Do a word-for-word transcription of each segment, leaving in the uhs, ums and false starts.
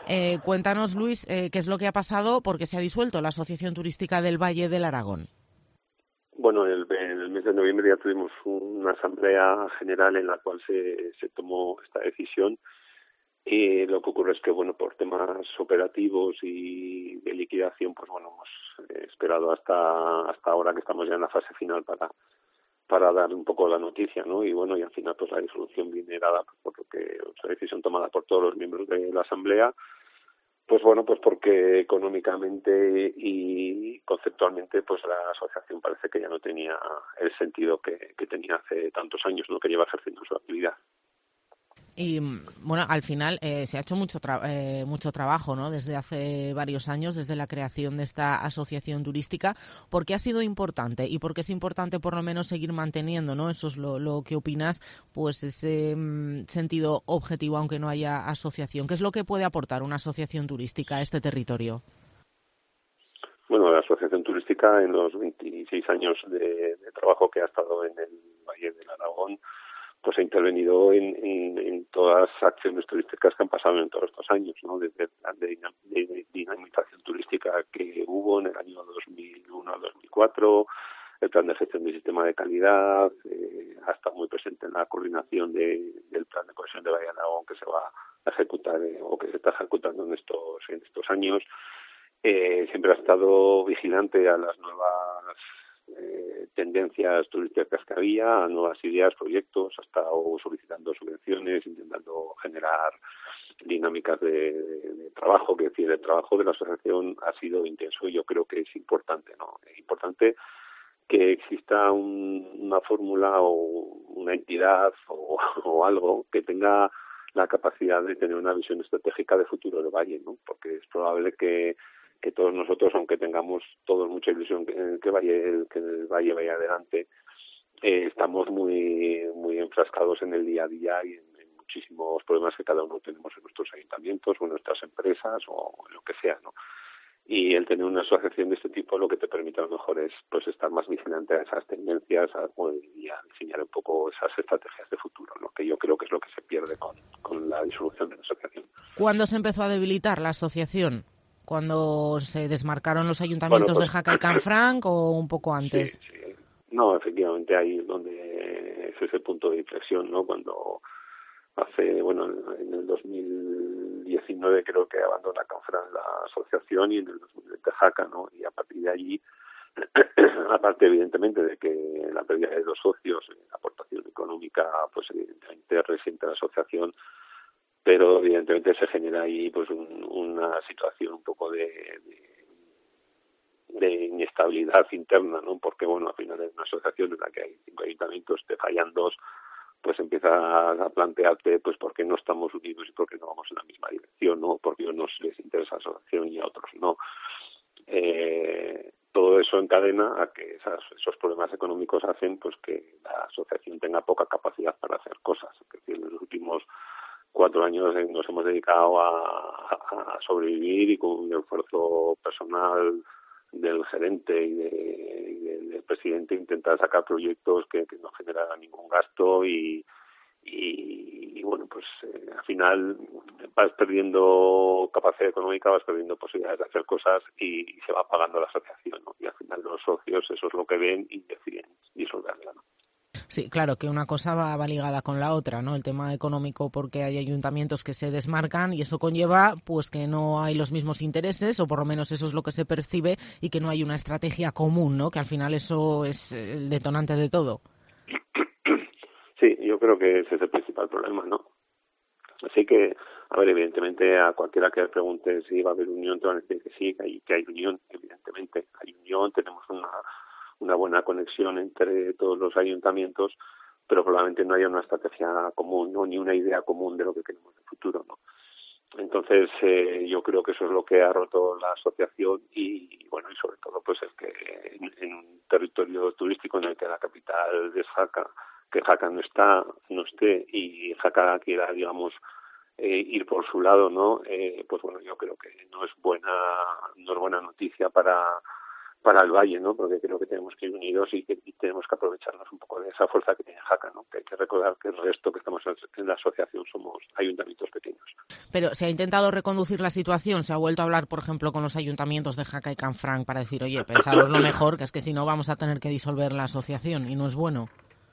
Eh, cuéntanos, Luis, eh, qué es lo que ha pasado porque se ha disuelto la Asociación Turística del Valle del Aragón. Bueno, en el, en el mes de noviembre ya tuvimos una asamblea general en la cual se, se tomó esta decisión. Y lo que ocurre es que, bueno, por temas operativos y de liquidación, pues bueno, hemos eh, esperado hasta hasta ahora que estamos ya en la fase final para para dar un poco la noticia, ¿no? Y bueno, y al final pues la disolución viene dada por lo que otra decisión tomada por todos los miembros de la asamblea, pues bueno, pues porque económicamente y conceptualmente pues la asociación parece que ya no tenía el sentido que, que tenía hace tantos años, ¿no? Que lleva ejerciendo su actividad. Y bueno, al final eh, se ha hecho mucho tra- eh, mucho trabajo, ¿no? Desde hace varios años, desde la creación de esta asociación turística. ¿Por qué ha sido importante? Y por qué es importante por lo menos seguir manteniendo, ¿no? Eso es lo, lo que opinas, pues ese mm, sentido objetivo, aunque no haya asociación. ¿Qué es lo que puede aportar una asociación turística a este territorio? Bueno, la asociación turística en los veintiséis años de, de trabajo que ha estado en el Valle del Aragón, pues ha intervenido en, en, en todas las acciones turísticas que han pasado en todos estos años, ¿no? Desde el plan de, de dinamización turística que hubo en el año dos mil uno a dos mil cuatro, el plan de gestión del sistema de calidad, eh, ha estado muy presente en la coordinación de, del plan de cohesión de Valle del Aragón que se va a ejecutar eh, o que se está ejecutando en estos en estos años. Eh, siempre ha estado vigilante a las nuevas eh, tendencias turísticas que había, a nuevas ideas, proyectos, ha estado solicitando subvenciones, intentando generar dinámicas de, de, de trabajo, que decir, el trabajo de la asociación ha sido intenso y yo creo que es importante, ¿no? Es importante que exista un, una fórmula o una entidad o, o algo que tenga la capacidad de tener una visión estratégica de futuro del Valle, ¿no? Porque es probable que que todos nosotros, aunque tengamos todos mucha ilusión que, que, vaya, que el Valle vaya adelante, eh, estamos muy muy enfrascados en el día a día y en, en muchísimos problemas que cada uno tenemos en nuestros ayuntamientos o en nuestras empresas o en lo que sea, ¿no? Y el tener una asociación de este tipo lo que te permite a lo mejor es pues estar más vigilante a esas tendencias a, y a diseñar un poco esas estrategias de futuro, ¿no? Que yo creo que es lo que se pierde con, con la disolución de la asociación. ¿Cuándo se empezó a debilitar la asociación? ¿Cuando se desmarcaron los Bueno, ayuntamientos pues de Jaca y Canfranc o un poco sí, antes? sí. No, efectivamente ahí es donde es ese punto de inflexión, ¿no? Cuando hace, bueno, en el dos mil diecinueve creo que abandona Canfranc la asociación y en el dos mil veinte Jaca, ¿no? Y a partir de allí, aparte evidentemente de que la pérdida de dos socios, la aportación económica, pues evidentemente resiente la asociación, pero evidentemente se genera ahí pues un, una situación un poco de, de, de inestabilidad interna, ¿no? Porque bueno, al final es una asociación en la que hay cinco ayuntamientos, te fallan dos, pues empiezas a plantearte pues por qué no estamos unidos y por qué no vamos en la misma dirección, ¿no? Porque a unos les interesa la asociación y a otros no. Eh, todo eso encadena a que esas, esos problemas económicos hacen pues que la asociación tenga poca capacidad para hacer cosas. Es decir, en los últimos cuatro años nos hemos dedicado a, a sobrevivir y con un esfuerzo personal del gerente y, de, y del, del presidente intentar sacar proyectos que, que no generaran ningún gasto y, y, y bueno, pues eh, al final vas perdiendo capacidad económica, vas perdiendo posibilidades de hacer cosas y, y se va pagando la asociación, ¿no? Y al final los socios eso es lo que ven y deciden disolverla, ¿no? Sí, claro, que una cosa va, va ligada con la otra, ¿no? El tema económico, porque hay ayuntamientos que se desmarcan y eso conlleva pues que no hay los mismos intereses, o por lo menos eso es lo que se percibe, y que no hay una estrategia común, ¿no? Que al final eso es el detonante de todo. Sí, yo creo que ese es el principal problema, ¿no? Así que, a ver, evidentemente a cualquiera que le pregunte si va a haber unión te van a decir que sí, que hay, que hay unión, evidentemente hay unión, tenemos una una buena conexión entre todos los ayuntamientos, pero probablemente no haya una estrategia común, ¿no? Ni una idea común de lo que queremos en el futuro, ¿no? Entonces, eh, yo creo que eso es lo que ha roto la asociación y, bueno, y sobre todo, pues es que en, en un territorio turístico en el que la capital es Jaca, que Jaca no está, no esté y Jaca quiera, digamos, eh, ir por su lado, ¿no? Eh, pues bueno, yo creo que no es buena, no es buena noticia para para el Valle, ¿no? Porque creo que tenemos que ir unidos y que y tenemos que aprovecharnos un poco de esa fuerza que tiene Jaca, ¿no? Que hay que recordar que el resto que estamos en la asociación somos ayuntamientos pequeños. Pero se ha intentado reconducir la situación, se ha vuelto a hablar, por ejemplo, con los ayuntamientos de Jaca y Canfranc para decir, oye, pensaros lo mejor, que es que si no vamos a tener que disolver la asociación y no es bueno.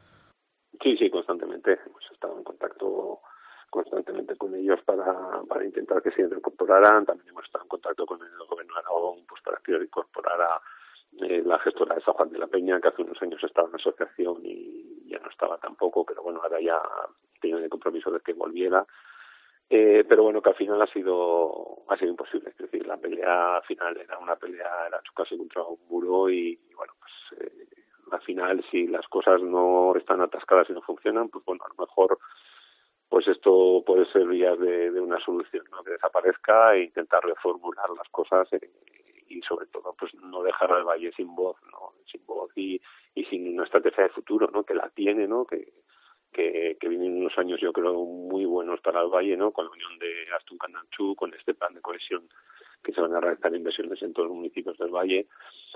Sí, sí, constantemente. Hemos estado en contacto constantemente con ellos para, para intentar que se reincorporaran. También hemos estado en contacto con el gobierno de Aragón pues para que incorporara eh, la gestora de San Juan de la Peña, que hace unos años estaba en la asociación y ya no estaba tampoco, pero bueno, ahora ya tienen el compromiso de que volviera. Eh, pero bueno, que al final ha sido ha sido imposible. Es decir, la pelea final era una pelea, era casi contra un muro y, y bueno, pues eh, al final si las cosas no están atascadas y no funcionan, pues bueno, a lo mejor pues esto puede ser vías de, de una solución, ¿no? Que desaparezca e intentar reformular las cosas eh, y sobre todo pues no dejar al Valle sin voz, ¿no? Sin voz y, y sin una estrategia de futuro, ¿no? Que la tiene, ¿no? Que que, que vienen unos años yo creo muy buenos para el Valle, ¿no? Con la unión de Astun Candanchú, con este plan de cohesión que se van a realizar inversiones en todos los municipios del Valle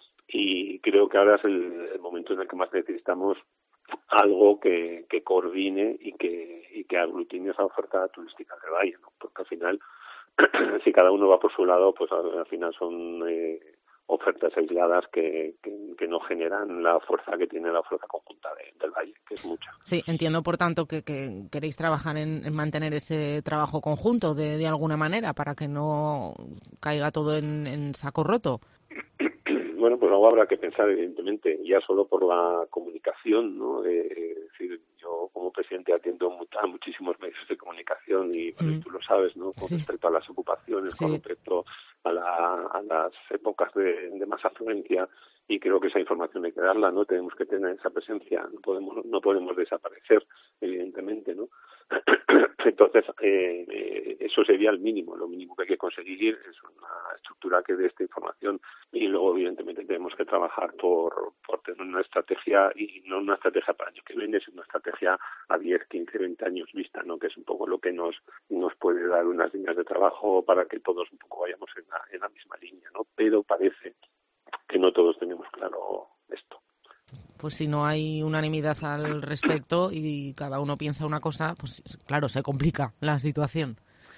y creo que ahora es el, el momento en el que más necesitamos algo que, que coordine y que y que aglutine esa oferta turística del Valle, ¿no? Porque al final si cada uno va por su lado, pues al, al final son eh, ofertas aisladas que, que, que no generan la fuerza que tiene la fuerza conjunta de, del Valle, que es mucha. Sí, entiendo por tanto que, que queréis trabajar en, en mantener ese trabajo conjunto de, de alguna manera para que no caiga todo en, en saco roto. Bueno, pues luego habrá que pensar, evidentemente, ya solo por la comunicación, ¿no? Eh, es decir, yo como presidente atiendo a muchísimos medios de comunicación y bueno, mm. tú lo sabes, ¿no? Con sí. respecto a las ocupaciones, sí. con respecto a, la, a las épocas de, de más afluencia y creo que esa información hay que darla, ¿no? Tenemos que tener esa presencia, no podemos no podemos desaparecer, evidentemente, ¿no? Entonces, eh, eh, eso sería el mínimo, lo mínimo que hay que conseguir es una estructura que dé esta información y luego, evidentemente, tenemos que trabajar por, por tener una estrategia y no una estrategia para el año que viene, sino una estrategia a diez, quince, veinte años vista, ¿no? Que es un poco lo que nos nos puede dar unas líneas de trabajo para que todos un poco vayamos en la, en la misma línea, ¿no? Pero parece que no todos tenemos claro esto. Pues si no hay unanimidad al respecto y cada uno piensa una cosa, pues claro, se complica la situación.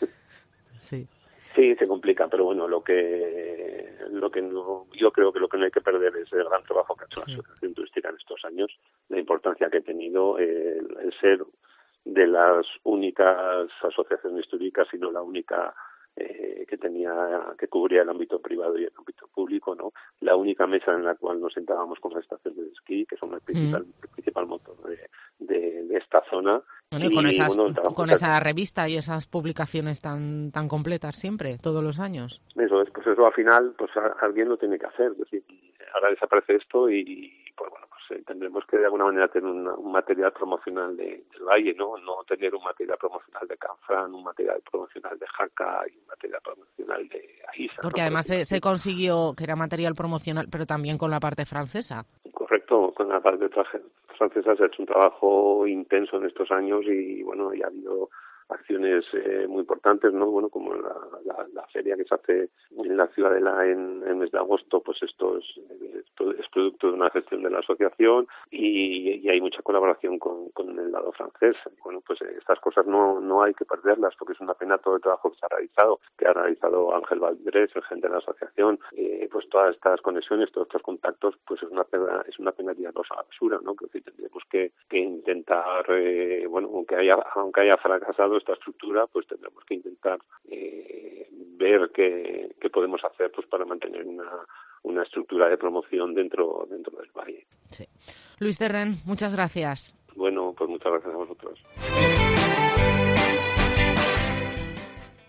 Sí. Sí, se complica, pero bueno, lo que lo que no, yo creo que lo que no hay que perder es el gran trabajo que ha hecho sí. la Asociación Turística en estos años, la importancia que ha tenido el, el ser de las únicas asociaciones turísticas, sino la única eh, que tenía que cubría el ámbito privado y el ámbito público, ¿no? La única mesa en la cual nos sentábamos con las estaciones de esquí, que son el principal, mm. el principal motor de, de, de esta zona. Bueno, y con, y, esas, bueno, con esa revista y esas publicaciones tan tan completas siempre, todos los años. Eso es, pues eso al final, pues a, alguien lo tiene que hacer. Es decir, ahora desaparece esto y, pues bueno, pues eh, tendremos que de alguna manera tener una, un material promocional de, del Valle, ¿no? No tener un material promocional de Canfranc, un material promocional de Jaca y un material promocional de Aïssa. Porque ¿no? además se, se consiguió que era material promocional, pero también con la parte francesa. Correcto, con la parte francesa se ha hecho un trabajo intenso en estos años y bueno, ya ha habido acciones eh, muy importantes, ¿no? Bueno, como la, la, la feria que se hace en la Ciudadela en el mes de agosto, pues esto es, esto es producto de una gestión de la asociación y, y hay mucha colaboración con, con el lado francés. Bueno, pues estas cosas no no hay que perderlas porque es una pena todo el trabajo que se ha realizado, que ha realizado Ángel Valdrés, el gerente de la asociación, eh, pues todas estas conexiones, todos estos contactos, pues es una pena, es una pena tirarlos a la basura, ¿no? Que sí, tendremos que, que intentar, eh, bueno, aunque haya, aunque haya fracasado esta estructura, pues tendremos que intentar eh, ver qué, qué podemos hacer pues para mantener una, una estructura de promoción dentro dentro del Valle. Sí. Luis Terren, muchas gracias. Bueno, pues muchas gracias a vosotros.